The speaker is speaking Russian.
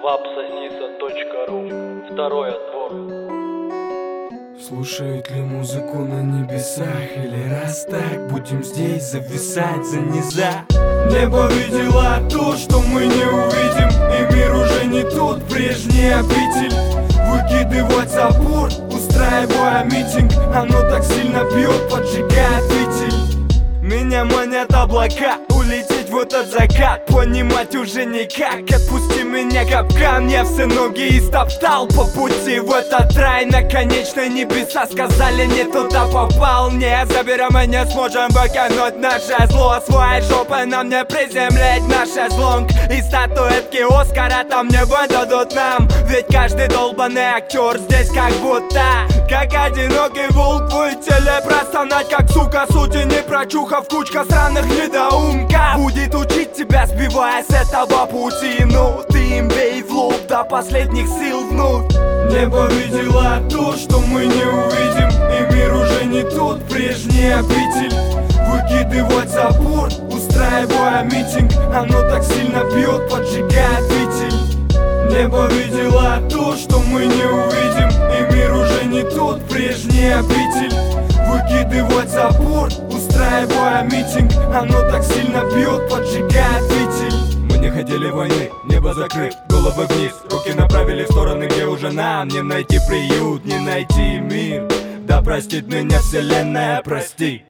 Вапсониса.ру. Второй отбор. Слушают ли музыку на небесах? Или раз так, будем здесь зависать за низа? Небо видело то, что мы не увидим, и мир уже не тот прежний обитель. Выкидывать забор, устраивая митинг, оно так сильно бьет, поджигает фитиль. Меня манят облака, улететь в этот закат, понимать уже никак. Отпусти меня, капкан, я все ноги истоптал по пути в этот рай. Наконечно небеса сказали, не туда попал. Не заберем, мы не сможем выкинуть наше зло. Своей жопой нам не приземлять наш шезлонг. И статуэтки Оскара там не выдадут нам. Ведь каждый долбанный актер здесь как будто как одинокий волк в телепростонать, как сука, сути не прочухав, кучка сраных недоумков будет учить тебя, сбивая с этого пути. Ну, ты им бей в лоб до последних сил вновь. Небо видело то, что мы не увидим, и мир уже не тот прежний обитель. Выкидывать забор, устраивая митинг, оно так сильно бьет, поджигает фитиль. Небо видело то, что мы не увидим, и мир уже не тот прежний обитель. Выкидывать забор, устраивая митинг, оно так сильно бьет, поджигает фитиль. Мы не хотели войны, небо закрыв, головы вниз, руки направили в стороны, где уже нам не найти приют, не найти мир. Да простит меня вселенная, прости.